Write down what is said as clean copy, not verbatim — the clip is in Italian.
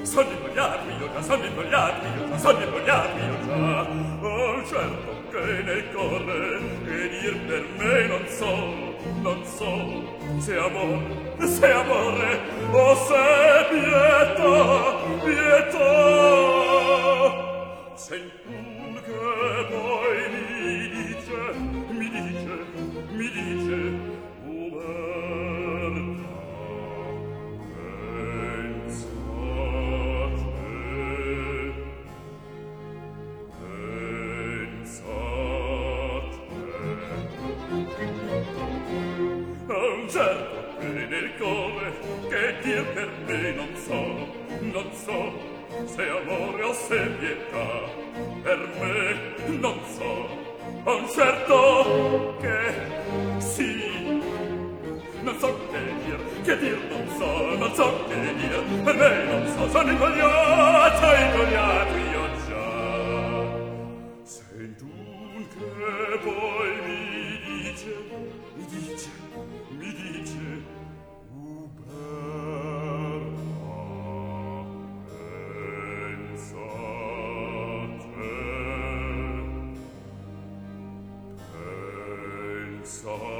Sono invogliato io già, sono invogliato io già, sono invogliato io già. Oh, certo che nel corre, che dir per me non so, se amore, o se pietà. Sentun che poi mi dice, Uberta, certo che nel cuore che dir per me non so se amore o se pietà per me non so certo che sì non so che dir non so che dir per me non so sono invogliato io già sentun che poi mi dice pensa